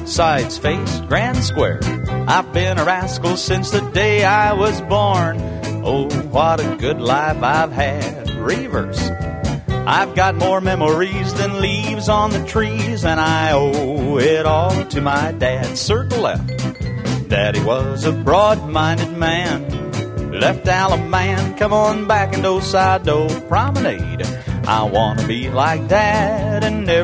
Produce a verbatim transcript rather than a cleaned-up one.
sides, face, grand square. I've been a rascal since the day I was born. Oh, what a good life I've had. Reverse. I've got more memories than leaves on the trees, and I owe it all to my dad. Circle left. Daddy was a broad-minded man. Left Alaman, come on back and Osado Promenade. I want to be like Dad and never